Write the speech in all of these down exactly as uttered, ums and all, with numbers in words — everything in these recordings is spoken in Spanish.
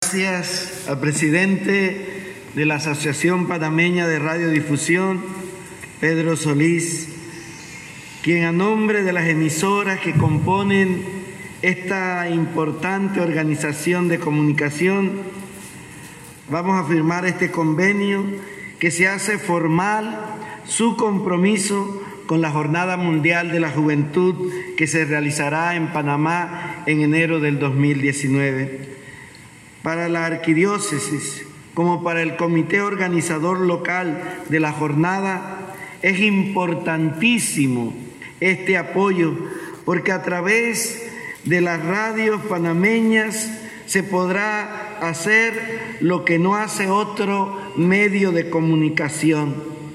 Gracias al presidente de la Asociación Panameña de Radiodifusión, Pedro Solís, quien a nombre de las emisoras que componen esta importante organización de comunicación, vamos a firmar este convenio que se hace formal su compromiso con la Jornada Mundial de la Juventud que se realizará en Panamá en enero del dos mil diecinueve. Para la arquidiócesis, como para el comité organizador local de la jornada, es importantísimo este apoyo, porque a través de las radios panameñas se podrá hacer lo que no hace otro medio de comunicación: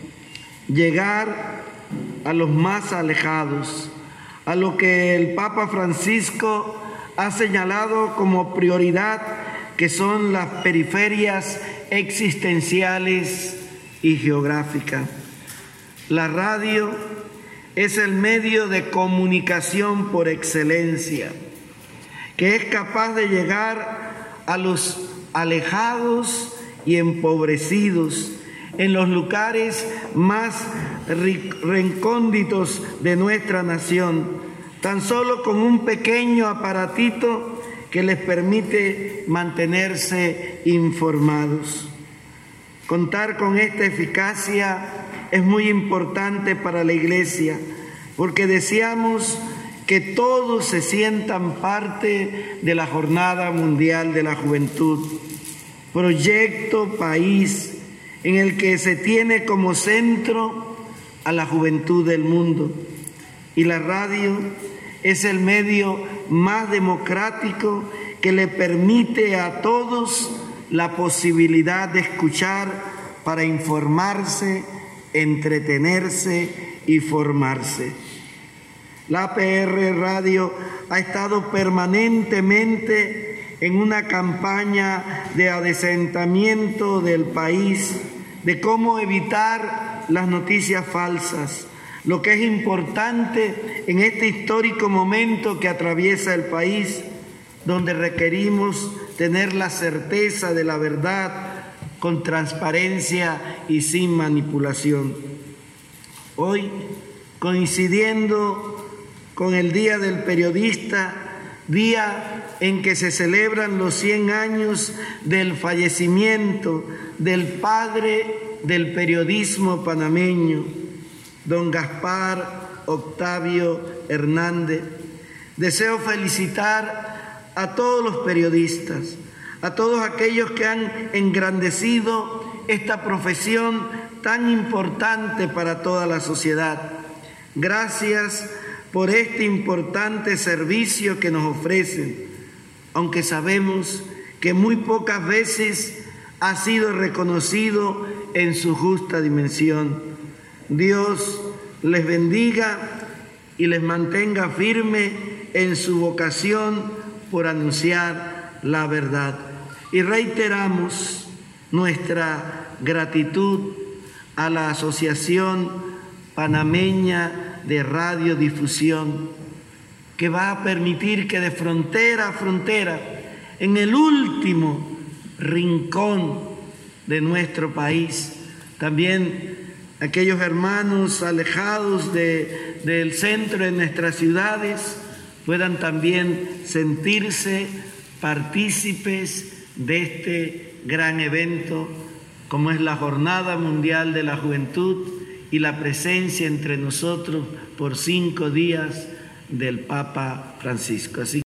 llegar a los más alejados, a lo que el Papa Francisco ha señalado como prioridad, que son las periferias existenciales y geográficas. La radio es el medio de comunicación por excelencia, que es capaz de llegar a los alejados y empobrecidos, en los lugares más recónditos de nuestra nación, tan solo con un pequeño aparatito que les permite mantenerse informados. Contar con esta eficacia es muy importante para la Iglesia, porque deseamos que todos se sientan parte de la Jornada Mundial de la Juventud, proyecto país en el que se tiene como centro a la juventud del mundo. Y la radio es el medio más democrático que le permite a todos la posibilidad de escuchar para informarse, entretenerse y formarse. La A P R Radio ha estado permanentemente en una campaña de adesentamiento del país, de cómo evitar las noticias falsas, lo que es importante en este histórico momento que atraviesa el país, donde requerimos tener la certeza de la verdad con transparencia y sin manipulación. Hoy, coincidiendo con el Día del Periodista, día en que se celebran los cien años del fallecimiento del padre del periodismo panameño, don Gaspar Octavio Hernández, deseo felicitar a todos los periodistas, a todos aquellos que han engrandecido esta profesión tan importante para toda la sociedad. Gracias por este importante servicio que nos ofrecen, aunque sabemos que muy pocas veces ha sido reconocido en su justa dimensión. Dios les bendiga y les mantenga firme en su vocación por anunciar la verdad. Y reiteramos nuestra gratitud a la Asociación Panameña de Radiodifusión, que va a permitir que de frontera a frontera, en el último rincón de nuestro país, también aquellos hermanos alejados de, del centro de nuestras ciudades puedan también sentirse partícipes de este gran evento, como es la Jornada Mundial de la Juventud y la presencia entre nosotros por cinco días del Papa Francisco. Así